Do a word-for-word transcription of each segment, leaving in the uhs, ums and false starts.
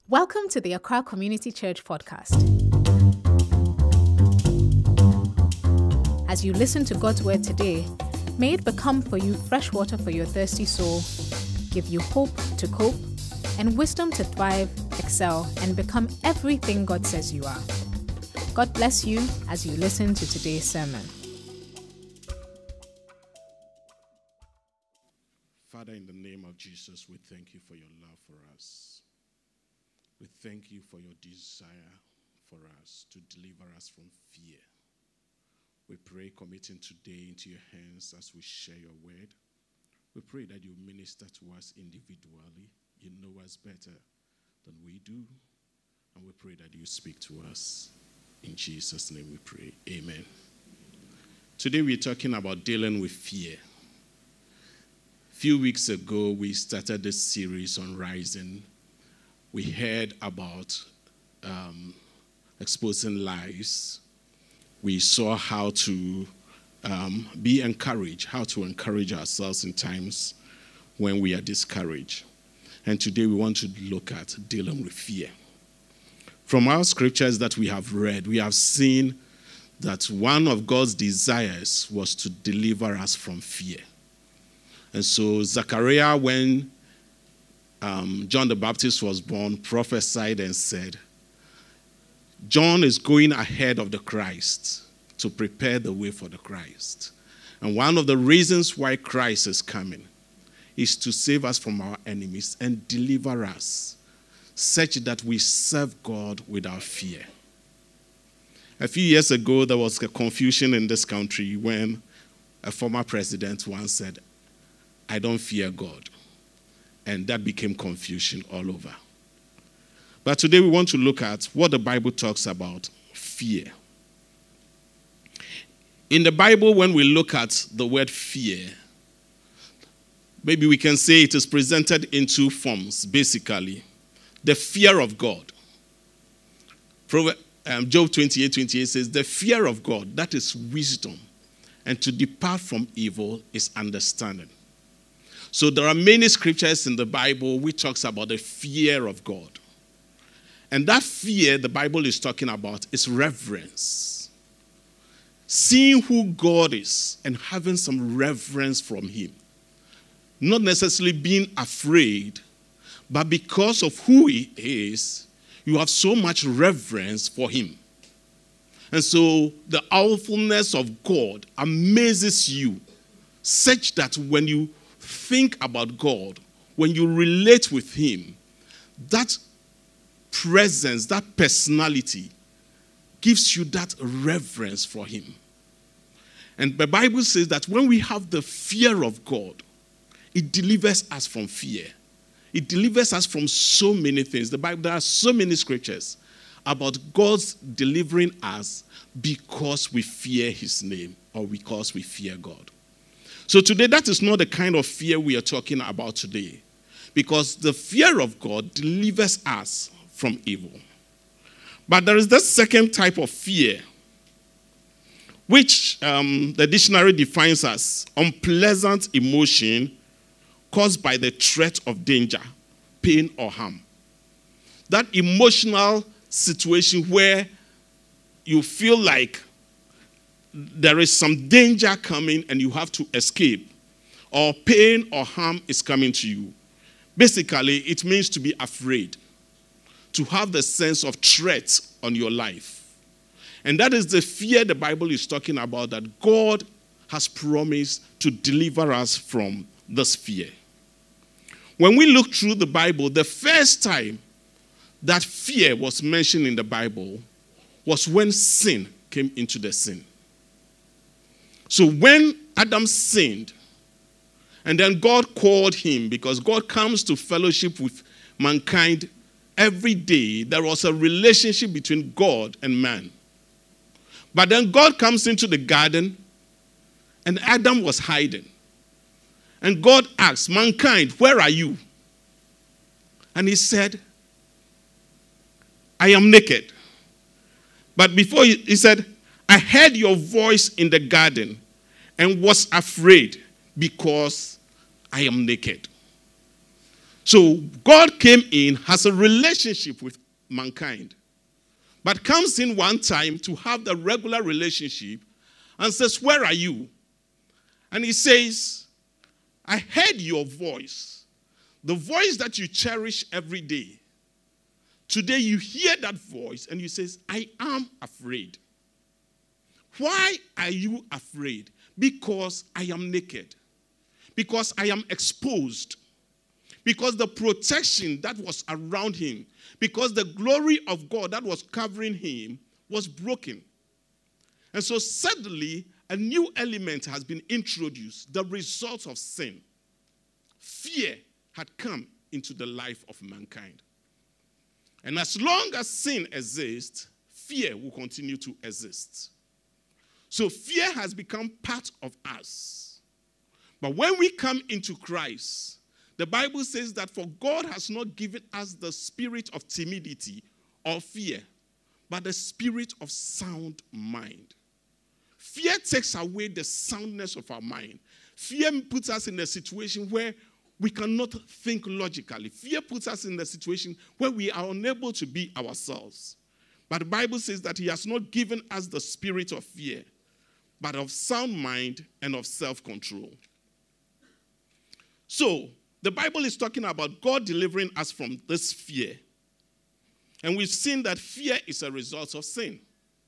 Welcome to the Accra Community Church podcast. As you listen to God's word today, may it become for you fresh water for your thirsty soul, give you hope to cope, and wisdom to thrive, excel, and become everything God says you are. God bless you as you listen to today's sermon. Father, in the name of Jesus, we thank you for your love for us. We thank you for your desire for us to deliver us from fear. We pray, committing today into your hands as we share your word. We pray that you minister to us individually. You know us better than we do. And we pray that you speak to us. In Jesus' name we pray. Amen. Today we're talking about dealing with fear. A few weeks ago, we started this series on rising. We heard about um, exposing lies. We saw how to um, be encouraged, how to encourage ourselves in times when we are discouraged. And today we want to look at dealing with fear. From our scriptures that we have read, we have seen that one of God's desires was to deliver us from fear. And so Zechariah, when um, John the Baptist was born, prophesied and said, John is going ahead of the Christ to prepare the way for the Christ. And one of the reasons why Christ is coming is to save us from our enemies and deliver us, such that we serve God without fear. A few years ago, there was a confusion in this country when a former president once said, I don't fear God. And that became confusion all over. But today we want to look at what the Bible talks about fear. In the Bible, when we look at the word fear, maybe we can say it is presented in two forms, basically. The fear of God. Job twenty-eight twenty-eight says, the fear of God, that is wisdom. And to depart from evil is understanding. So there are many scriptures in the Bible which talks about the fear of God. And that fear the Bible is talking about is reverence. Seeing who God is and having some reverence from him. Not necessarily being afraid, but because of who he is, you have so much reverence for him. And so the awfulness of God amazes you, such that when you think about God, when you relate with him, that presence, that personality gives you that reverence for him. And the Bible says that when we have the fear of God, it delivers us from fear. It delivers us from so many things. The Bible, there are so many scriptures about God's delivering us because we fear his name or because we fear God. So today, that is not the kind of fear we are talking about today, because the fear of God delivers us from evil. But there is this second type of fear, which um, the dictionary defines as unpleasant emotion caused by the threat of danger, pain, or harm. That emotional situation where you feel like there is some danger coming and you have to escape, or pain or harm is coming to you. Basically, it means to be afraid, to have the sense of threat on your life. And that is the fear the Bible is talking about, that God has promised to deliver us from this fear. When we look through the Bible, the first time that fear was mentioned in the Bible was when sin came into the scene. So when Adam sinned, and then God called him, because God comes to fellowship with mankind every day, there was a relationship between God and man. But then God comes into the garden, and Adam was hiding. And God asked, mankind, where are you? And he said, I am naked. But before he, he said, I heard your voice in the garden and was afraid because I am naked. So God came in, has a relationship with mankind, but comes in one time to have the regular relationship and says, where are you? And he says, I heard your voice, the voice that you cherish every day. Today you hear that voice and you say, I am afraid. Why are you afraid? Because I am naked. Because I am exposed. Because the protection that was around him, because the glory of God that was covering him was broken. And so suddenly, a new element has been introduced, the result of sin. Fear had come into the life of mankind. And as long as sin exists, fear will continue to exist. So fear has become part of us. But when we come into Christ, the Bible says that for God has not given us the spirit of timidity or fear, but the spirit of sound mind. Fear takes away the soundness of our mind. Fear puts us in a situation where we cannot think logically. Fear puts us in a situation where we are unable to be ourselves. But the Bible says that he has not given us the spirit of fear, but of sound mind and of self-control. So, the Bible is talking about God delivering us from this fear. And we've seen that fear is a result of sin.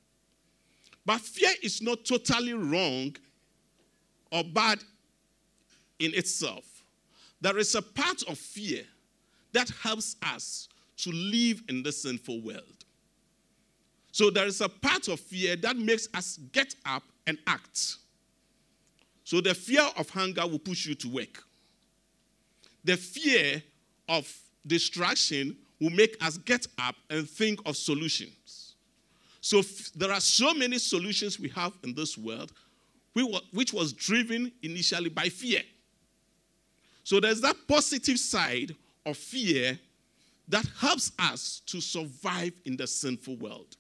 But fear is not totally wrong or bad in itself. There is a part of fear that helps us to live in this sinful world. So there is a part of fear that makes us get up and act. So the fear of hunger will push you to work. The fear of distraction will make us get up and think of solutions. So f- there are so many solutions we have in this world, which was driven initially by fear. So there's that positive side of fear that helps us to survive in the sinful world.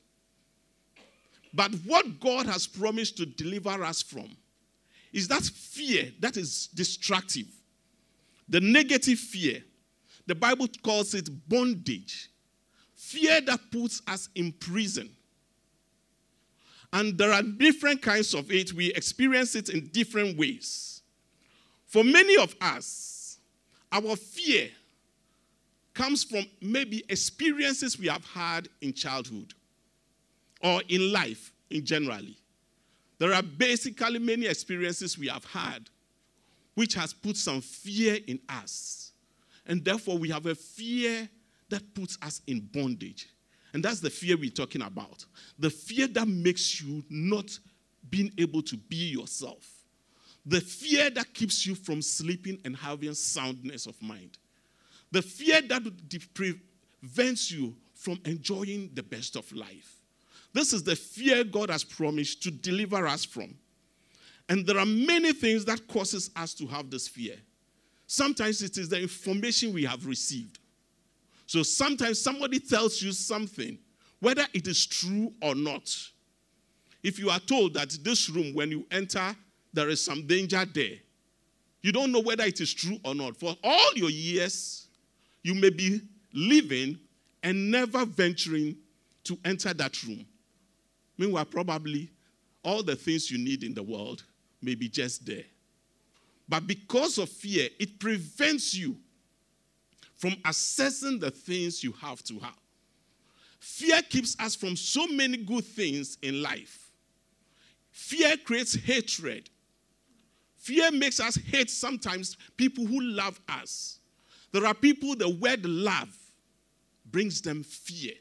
But what God has promised to deliver us from is that fear that is destructive. The negative fear. The Bible calls it bondage. Fear that puts us in prison. And there are different kinds of it. We experience it in different ways. For many of us, our fear comes from maybe experiences we have had in childhood or in life in generally. There are basically many experiences we have had which has put some fear in us. And therefore, we have a fear that puts us in bondage. And that's the fear we're talking about. The fear that makes you not being able to be yourself. The fear that keeps you from sleeping and having soundness of mind. The fear that prevents you from enjoying the best of life. This is the fear God has promised to deliver us from. And there are many things that causes us to have this fear. Sometimes it is the information we have received. So sometimes somebody tells you something, whether it is true or not. If you are told that this room, when you enter, there is some danger there, you don't know whether it is true or not. For all your years, you may be living and never venturing to enter that room. Meanwhile, probably all the things you need in the world may be just there. But because of fear, it prevents you from assessing the things you have to have. Fear keeps us from so many good things in life. Fear creates hatred. Fear makes us hate sometimes people who love us. There are people, the word love brings them fear.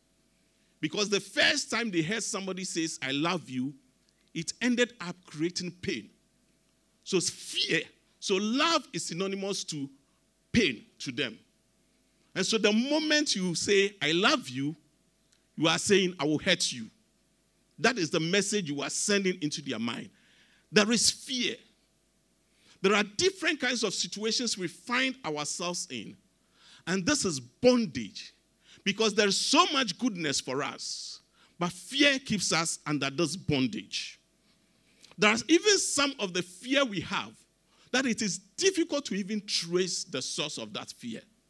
Because the first time they heard somebody says, I love you, it ended up creating pain. So it's fear. So love is synonymous to pain to them. And so the moment you say, I love you, you are saying, I will hurt you. That is the message you are sending into their mind. There is fear. There are different kinds of situations we find ourselves in. And this is bondage. Because there is so much goodness for us. But fear keeps us under this bondage. There's even some of the fear we have that it is difficult to even trace the source of that fear.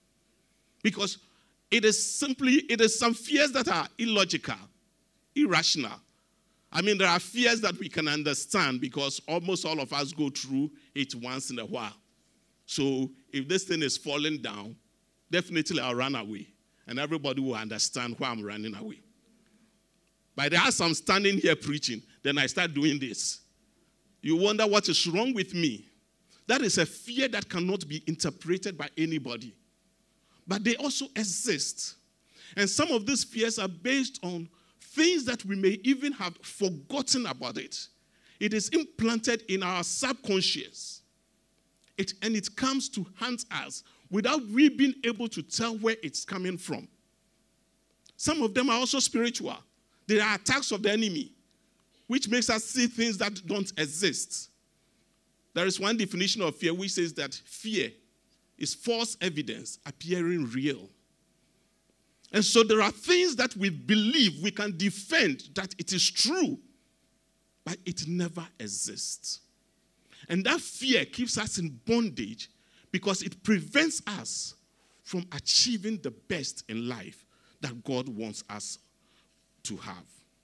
Because it is simply, it is some fears that are illogical, irrational. I mean, there are fears that we can understand because almost all of us go through it once in a while. So if this thing is falling down, definitely I'll run away. And everybody will understand why I'm running away. But as I'm standing here preaching, then I start doing this. You wonder what is wrong with me. That is a fear that cannot be interpreted by anybody. But they also exist. And some of these fears are based on things that we may even have forgotten about it. It is implanted in our subconscious. It, and it comes to haunt us without we being able to tell where it's coming from. Some of them are also spiritual. They are attacks of the enemy, which makes us see things that don't exist. There is one definition of fear which says that fear is false evidence appearing real. And so there are things that we believe we can defend that it is true, but it never exists. And that fear keeps us in bondage because it prevents us from achieving the best in life that God wants us to have.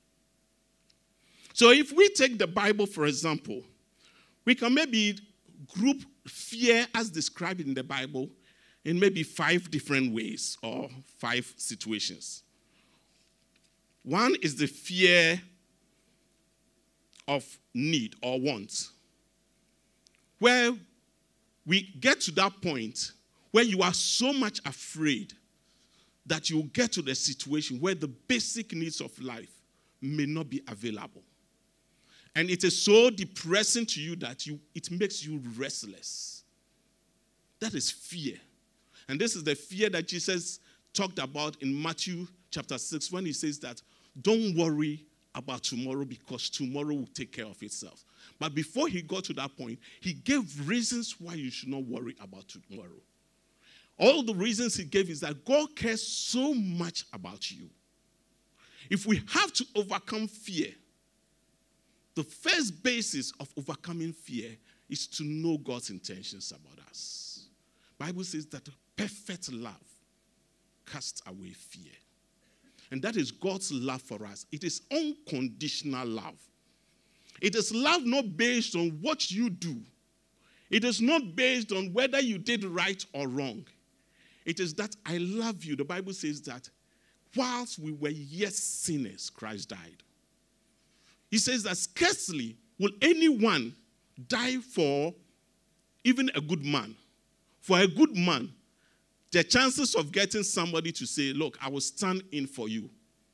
So if we take the Bible, for example, we can maybe group fear as described in the Bible in maybe five different ways or five situations. One is the fear of need or want, where we get to that point where you are so much afraid that you get to the situation where the basic needs of life may not be available. And it is so depressing to you that you, it makes you restless. That is fear. And this is the fear that Jesus talked about in Matthew chapter six when he says that don't worry about tomorrow because tomorrow will take care of itself. But before he got to that point, he gave reasons why you should not worry about tomorrow. All the reasons he gave is that God cares so much about you. If we have to overcome fear, the first basis of overcoming fear is to know God's intentions about us. The Bible says that perfect love casts away fear. And that is God's love for us. It is unconditional love. It is love not based on what you do. It is not based on whether you did right or wrong. It is that I love you. The Bible says that whilst we were yet sinners, Christ died. He says that scarcely will anyone die for even a good man. For a good man, the chances of getting somebody to say, look, I will stand in for you,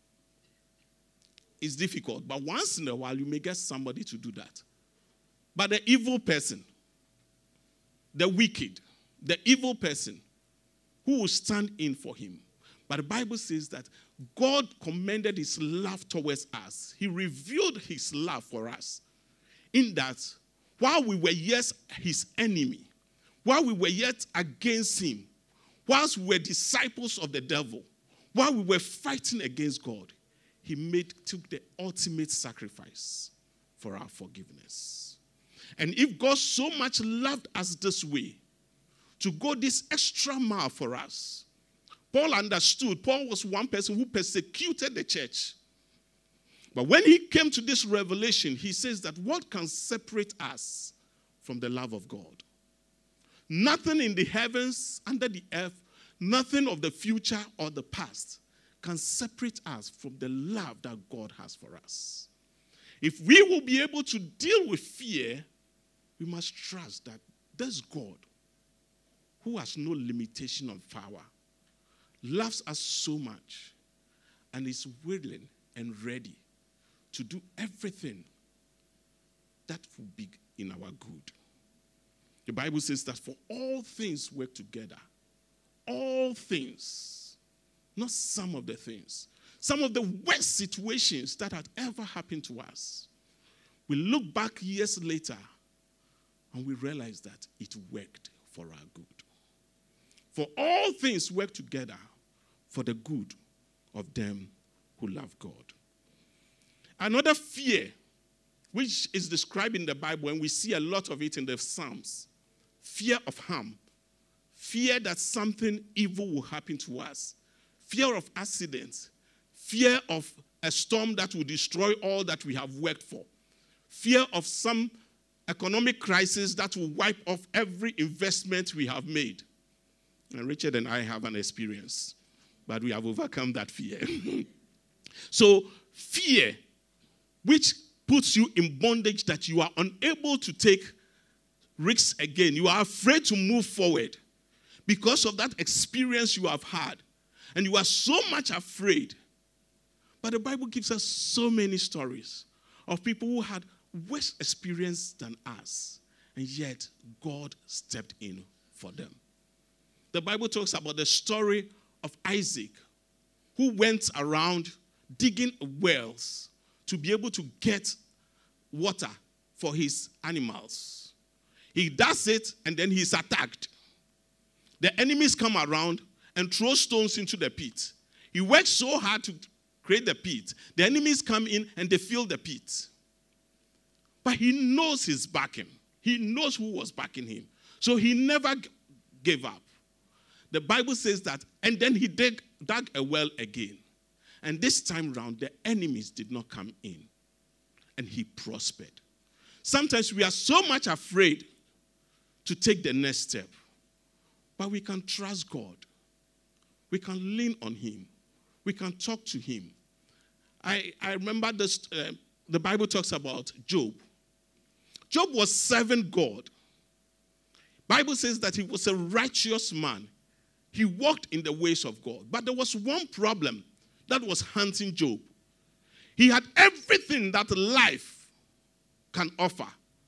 is difficult. But once in a while, you may get somebody to do that. But the evil person, the wicked, the evil person, who will stand in for him. But the Bible says that God commended his love towards us. He revealed his love for us in that while we were yet his enemy, while we were yet against him, whilst we were disciples of the devil, while we were fighting against God, he made took the ultimate sacrifice for our forgiveness. And if God so much loved us this way, to go this extra mile for us, Paul understood. Paul was one person who persecuted the church. But when he came to this revelation, he says that what can separate us from the love of God? Nothing in the heavens, under the earth, nothing of the future or the past can separate us from the love that God has for us. If we will be able to deal with fear, we must trust that this God, who has no limitation of power, loves us so much and is willing and ready to do everything that will be in our good. The Bible says that for all things work together. All things. Not some of the things. Some of the worst situations that had ever happened to us. We look back years later and we realize that it worked for our good. For all things work together for the good of them who love God. Another fear, which is described in the Bible, and we see a lot of it in the Psalms, fear of harm, fear that something evil will happen to us, fear of accidents, fear of a storm that will destroy all that we have worked for, fear of some economic crisis that will wipe off every investment we have made. And Richard and I have an experience, but we have overcome that fear. So fear, which puts you in bondage that you are unable to take risks again. You are afraid to move forward because of that experience you have had. And you are so much afraid. But the Bible gives us so many stories of people who had worse experience than us. And yet, God stepped in for them. The Bible talks about the story of Isaac, who went around digging wells to be able to get water for his animals. He does it, and then he's attacked. The enemies come around and throw stones into the pit. He works so hard to create the pit. The enemies come in and they fill the pit. But he knows he's backing. He knows who was backing him. So he never g- gave up. The Bible says that, and then he dig, dug a well again. And this time round, the enemies did not come in. And he prospered. Sometimes we are so much afraid to take the next step. But we can trust God. We can lean on him. We can talk to him. I, I remember this, uh, the Bible talks about Job. Job was serving God. Bible says that he was a righteous man. He walked in the ways of God. But there was one problem that was haunting Job. He had everything that life can offer.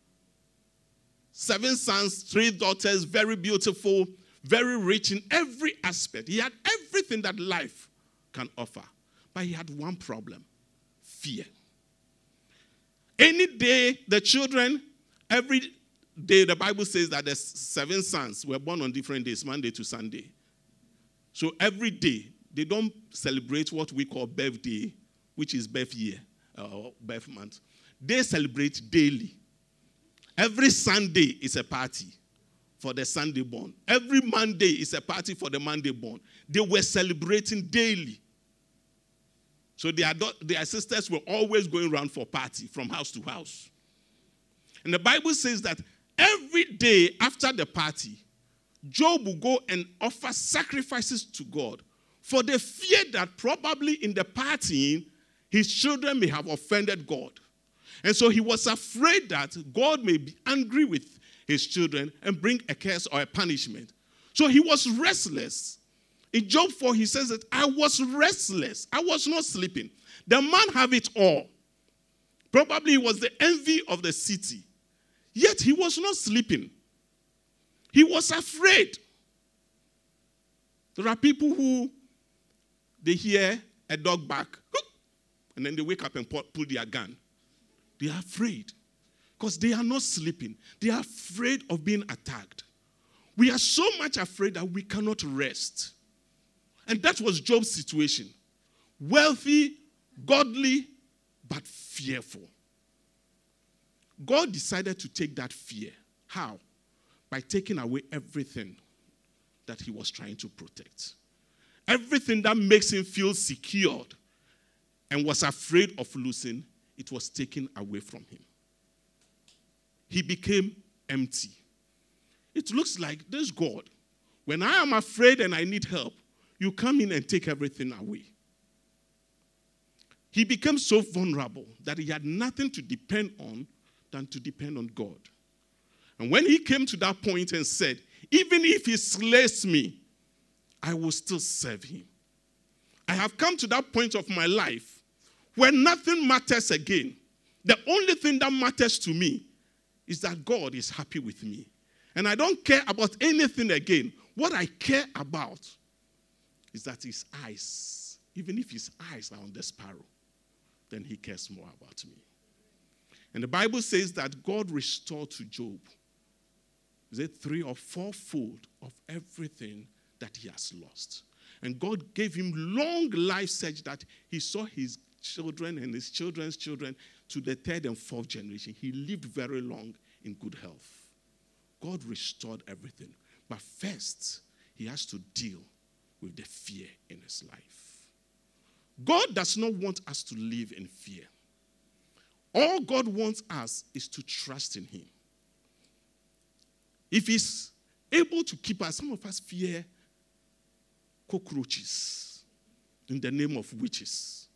Seven sons, three daughters, very beautiful, very rich in every aspect. He had everything that life can offer. But he had one problem: fear. Any day, the children, every day, the Bible says that the seven sons were born on different days, Monday to Sunday. So every day, they don't celebrate what we call birthday, which is birth year or birth month. They celebrate daily. Every Sunday is a party for the Sunday born. Every Monday is a party for the Monday born. They were celebrating daily. So their, their sisters were always going around for party from house to house. And the Bible says that every day after the party, Job will go and offer sacrifices to God for the fear that probably in the partying, his children may have offended God. And so he was afraid that God may be angry with his children and bring a curse or a punishment. So he was restless. In Job four, he says that I was restless. I was not sleeping. The man have it all. Probably he was the envy of the city. Yet he was not sleeping. He was afraid. There are people who, they hear a dog bark, and then they wake up and pull their gun. They are afraid because they are not sleeping. They are afraid of being attacked. We are so much afraid that we cannot rest. And that was Job's situation. Wealthy, godly, but fearful. God decided to take that fear. How? By taking away everything that he was trying to protect. Everything that makes him feel secured and was afraid of losing, it was taken away from him. He became empty. It looks like this God, when I am afraid and I need help, you come in and take everything away. He became so vulnerable that he had nothing to depend on than to depend on God. And when he came to that point and said, even if he slays me, I will still serve him. I have come to that point of my life where nothing matters again. The only thing that matters to me is that God is happy with me. And I don't care about anything again. What I care about is that his eyes, even if his eyes are on the sparrow, then he cares more about me. And the Bible says that God restored to Job, is it three or fourfold of everything that he has lost. And God gave him long life such that he saw his children and his children's children to the third and fourth generation. He lived very long in good health. God restored everything. But first, he has to deal with the fear in his life. God does not want us to live in fear. All God wants us is to trust in him. If he's able to keep us, some of us fear cockroaches in the name of witches.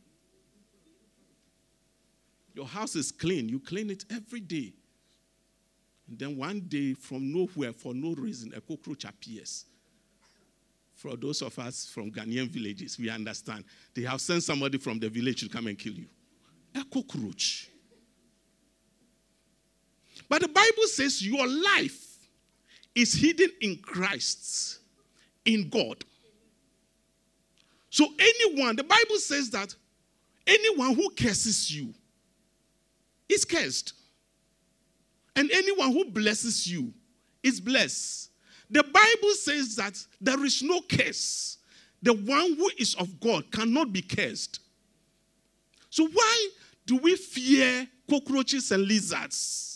Your house is clean. You clean it every day. And then one day, from nowhere, for no reason, a cockroach appears. For those of us from Ghanaian villages, we understand. They have sent somebody from the village to come and kill you. A cockroach. But the Bible says your life is hidden in Christ, in God. So anyone, the Bible says that anyone who curses you is cursed. And anyone who blesses you is blessed. The Bible says that there is no curse. The one who is of God cannot be cursed. So why do we fear cockroaches and lizards?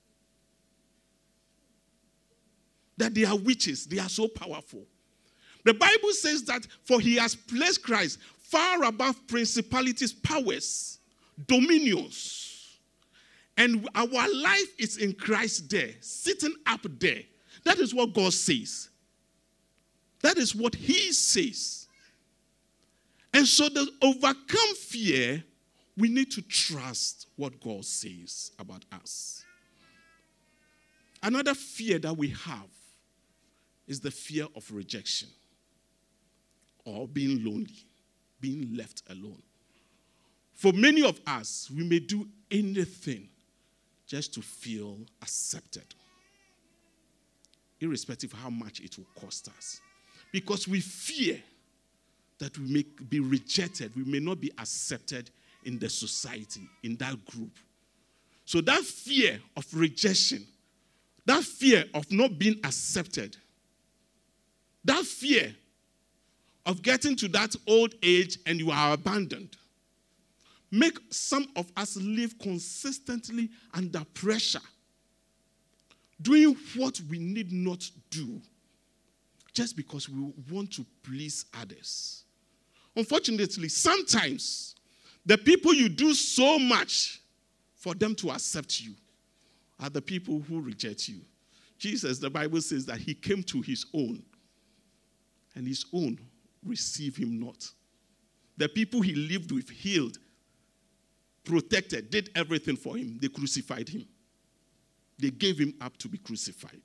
That they are witches. They are so powerful. The Bible says that for he has placed Christ far above principalities, powers, dominions. And our life is in Christ there, sitting up there. That is what God says. That is what he says. And so to overcome fear, we need to trust what God says about us. Another fear that we have is the fear of rejection or being lonely, being left alone. For many of us, we may do anything just to feel accepted, irrespective of how much it will cost us. Because we fear that we may be rejected, we may not be accepted in the society, in that group. So that fear of rejection, that fear of not being accepted, that fear of getting to that old age and you are abandoned, make some of us live consistently under pressure, doing what we need not do, just because we want to please others. Unfortunately, sometimes the people you do so much for them to accept you are the people who reject you. Jesus, the Bible says that he came to his own, and his own received him not. The people he lived with, healed, protected, did everything for him. They crucified him. They gave him up to be crucified.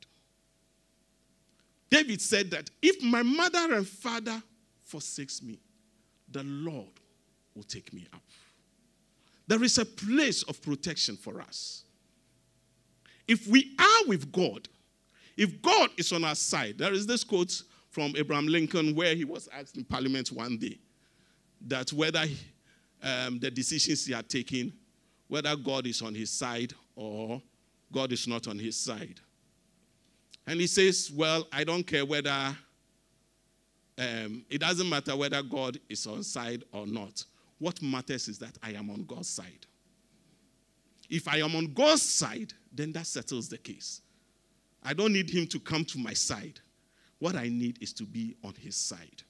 David said that if my mother and father forsakes me, the Lord will take me up. There is a place of protection for us. If we are with God, if God is on our side, there is this quote from Abraham Lincoln where he was asked in Parliament one day that whether um, the decisions he had taken, whether God is on his side or God is not on his side. And he says, well, I don't care whether, um, it doesn't matter whether God is on side or not. What matters is that I am on God's side. If I am on God's side, then that settles the case. I don't need him to come to my side. What I need is to be on his side.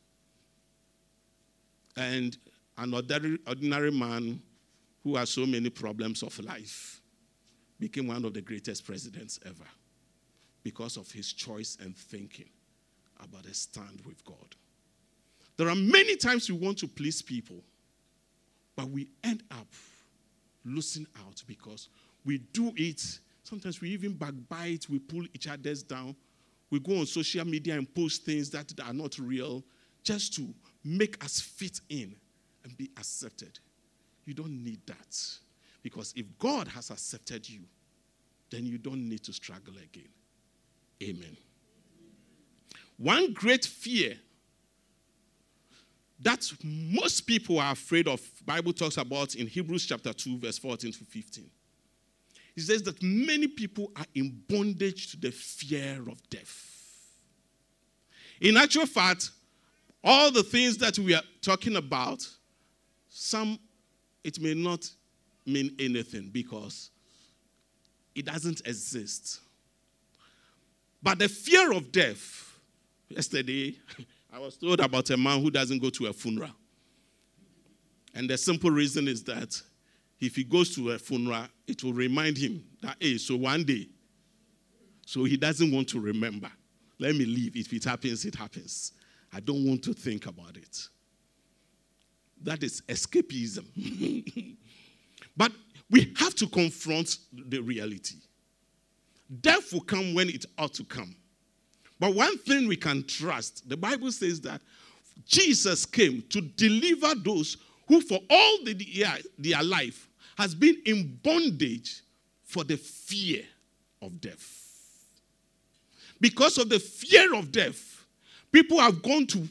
And an ordinary, ordinary man who has so many problems of life became one of the greatest presidents ever because of his choice and thinking about a stand with God. There are many times we want to please people, but we end up losing out because we do it. Sometimes we even backbite, we pull each other's down. We go on social media and post things that are not real just to make us fit in and be accepted. You don't need that. Because if God has accepted you, then you don't need to struggle again. Amen. One great fear that most people are afraid of, the Bible talks about in Hebrews chapter two, verse fourteen to fifteen. It says that many people are in bondage to the fear of death. In actual fact, all the things that we are talking about, some, it may not mean anything because it doesn't exist. But the fear of death, Yesterday, I was told about a man who doesn't go to a funeral. And the simple reason is that if he goes to a funeral, it will remind him that, hey, so one day, so he doesn't want to remember. Let me leave. If it happens, it happens. I don't want to think about it. That is escapism. But we have to confront the reality. Death will come when it ought to come. But one thing we can trust, the Bible says that Jesus came to deliver those who for all the, their life has been in bondage for the fear of death. Because of the fear of death, people have gone to,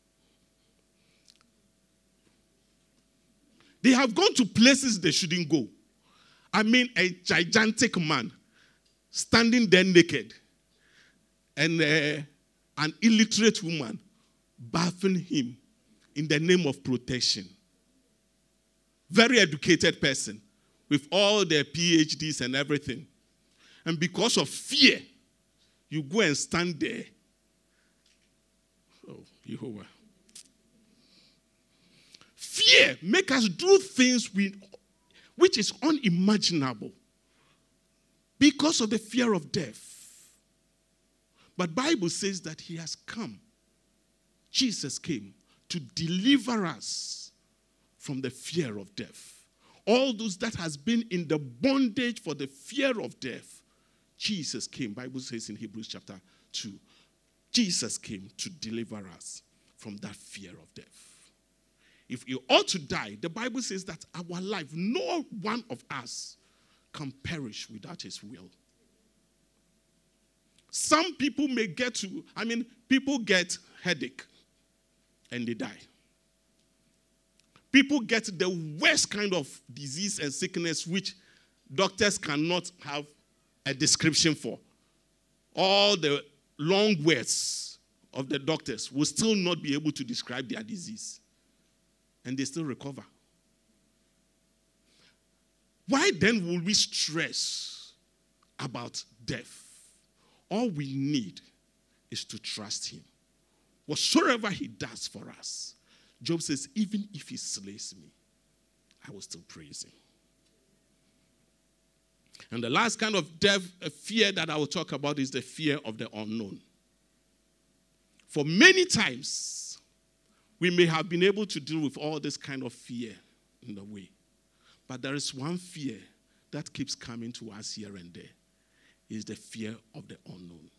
they have gone to places they shouldn't go. I mean, a gigantic man standing there naked and uh, an illiterate woman bathing him in the name of protection. Very educated person with all their P H Ds and everything. And because of fear, you go and stand there. Oh, Jehovah. Fear makes us do things we, which is unimaginable because of the fear of death. But Bible says that he has come. Jesus came to deliver us from the fear of death. All those that has been in the bondage for the fear of death, Jesus came. Bible says in Hebrews chapter two, Jesus came to deliver us from that fear of death. If you ought to die, the Bible says that our life, no one of us can perish without his will. Some people may get to, I mean, people get headache and they die. People get the worst kind of disease and sickness which doctors cannot have a description for. All the long words of the doctors will still not be able to describe their disease. And they still recover. Why then will we stress about death? All we need is to trust him. Whatsoever he does for us, Job says, even if he slays me, I will still praise him. And the last kind of death, a fear that I will talk about is the fear of the unknown. For many times, we may have been able to deal with all this kind of fear in the way. But there is one fear that keeps coming to us here and there. Is the fear of the unknown.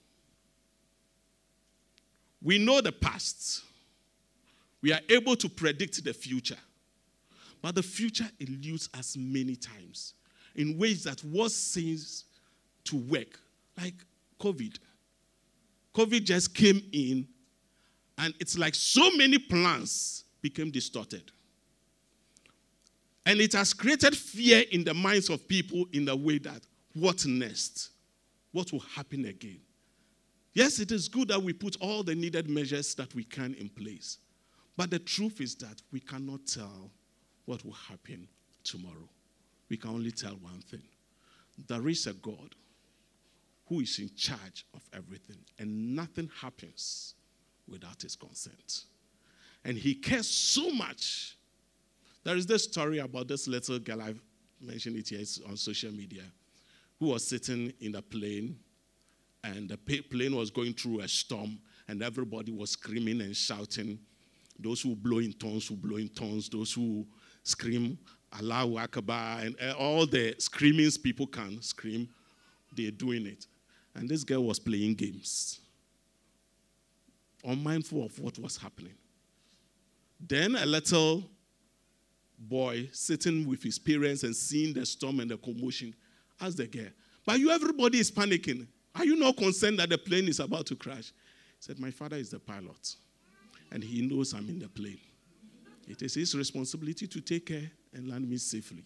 We know the past. We are able to predict the future. But the future eludes us many times in ways that was seems to work. Like COVID. COVID just came in and it's like so many plans became distorted. And it has created fear in the minds of people in the way that, what next? What will happen again? Yes, it is good that we put all the needed measures that we can in place. But the truth is that we cannot tell what will happen tomorrow. We can only tell one thing. There is a God who is in charge of everything, and nothing happens without his consent. And he cares so much. There is this story about this little girl, I've mentioned it here on social media, who was sitting in a plane, and the plane was going through a storm, and everybody was screaming and shouting. Those who blow in tongues, who blow in tongues, those who scream, Allahu Akbar, and all the screamings people can scream, they're doing it. And this girl was playing games, unmindful of what was happening. Then a little boy sitting with his parents and seeing the storm and the commotion, asked the girl, but you, everybody is panicking. Are you not concerned that the plane is about to crash? He said, my father is the pilot, and he knows I'm in the plane. It is his responsibility to take care and land me safely.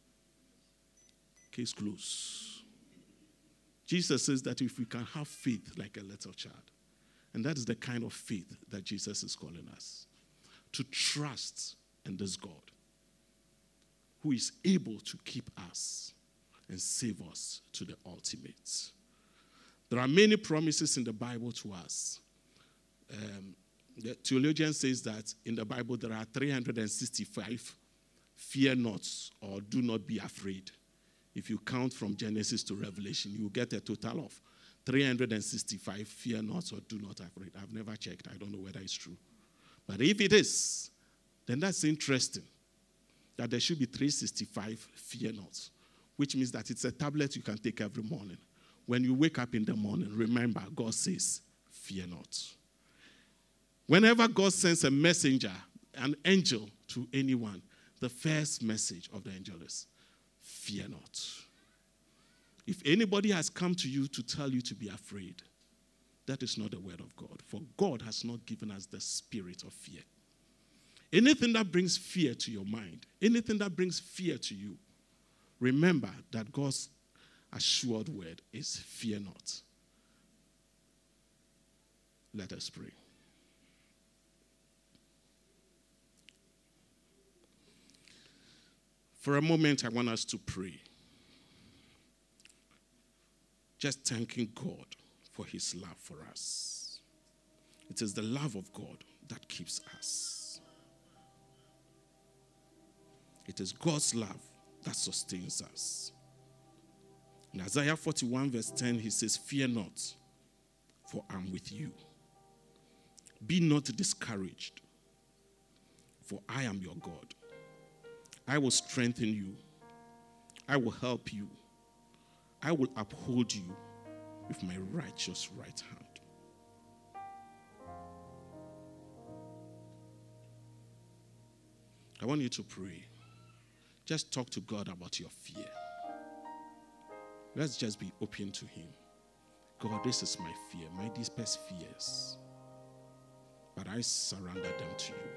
Case closed. Jesus says that if we can have faith like a little child, and that is the kind of faith that Jesus is calling us, to trust in this God who is able to keep us and save us to the ultimate. There are many promises in the Bible to us. Um, the theologian says that in the Bible there are three hundred sixty-five fear nots or do not be afraid. If you count from Genesis to Revelation, you will get a total of three hundred sixty-five fear nots or do not afraid. I've never checked. I don't know whether it's true. But if it is, then that's interesting. That there should be three hundred sixty-five fear nots, which means that it's a tablet you can take every morning. When you wake up in the morning, remember, God says, fear not. Whenever God sends a messenger, an angel to anyone, the first message of the angel is, fear not. If anybody has come to you to tell you to be afraid, that is not the word of God. For God has not given us the spirit of fear. Anything that brings fear to your mind, anything that brings fear to you, remember that God's assured word is fear not. Let us pray. For a moment, I want us to pray. Just thanking God for his love for us. It is the love of God that keeps us. It is God's love that sustains us. In Isaiah forty-one verse ten, he says, fear not, for I'm with you. Be not discouraged, for I am your God. I will strengthen you. I will help you. I will uphold you with my righteous right hand. I want you to pray. Just talk to God about your fear. Let's just be open to him. God, this is my fear, my deepest fears. But I surrender them to you.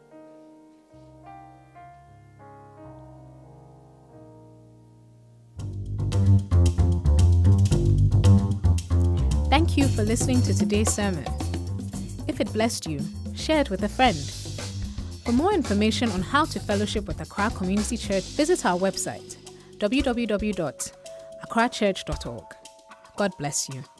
Thank you for listening to today's sermon. If it blessed you, share it with a friend. For more information on how to fellowship with Accra Community Church, visit our website, w w w dot accra church dot org. God bless you.